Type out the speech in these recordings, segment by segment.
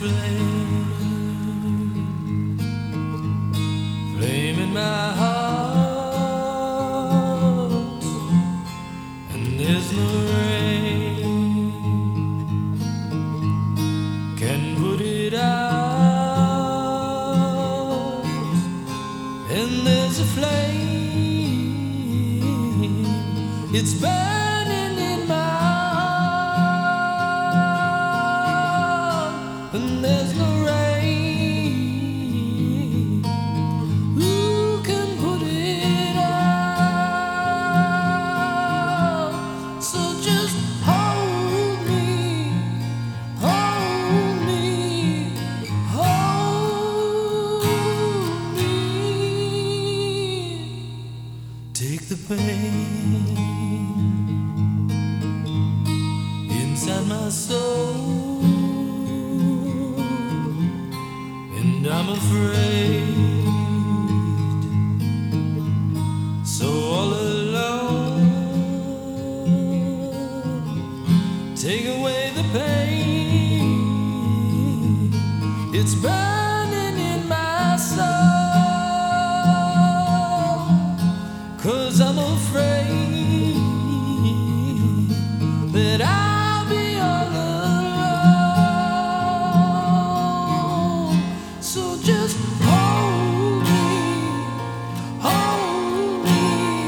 flame in my heart, and there's no rain can put it out. And there's a flame, it's burning in my heart, and there's no rain who can put it out. So just hold me, hold me, hold me. Take the pain inside my soul, and I'm afraid, so all alone. Take away the pain, it's burning in my soul, 'cause I'm afraid that I'll be all alone. So just hold me, hold me,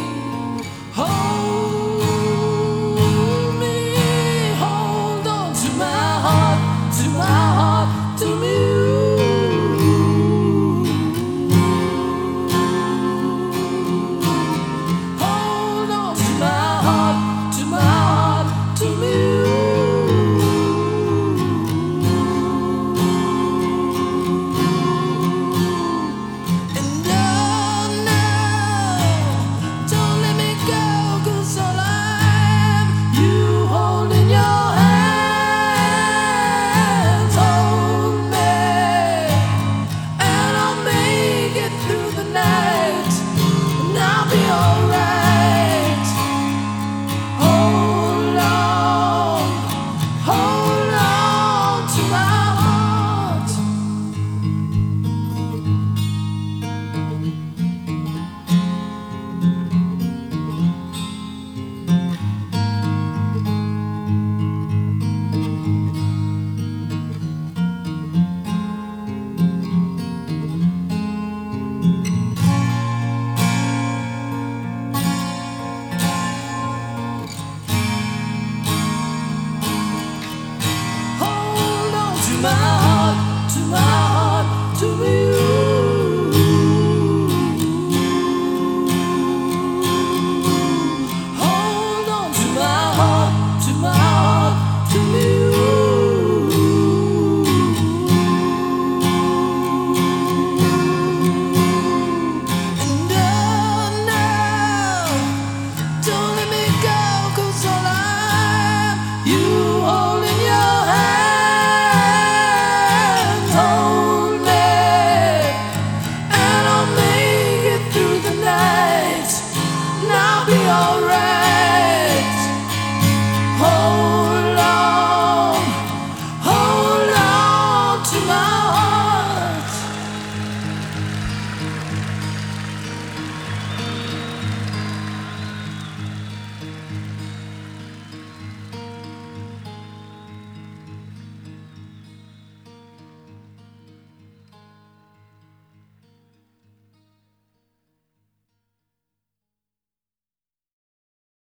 hold me. Hold on to my heart, to my heart, to me. Hold on to my heart, to my heart, to me. And oh no, don't let me go, 'cause all I am, you holding your hands. Hold me, and I'll make it through the night, and I'll be alright. Hold on to my heart. Hold on to my heart, to my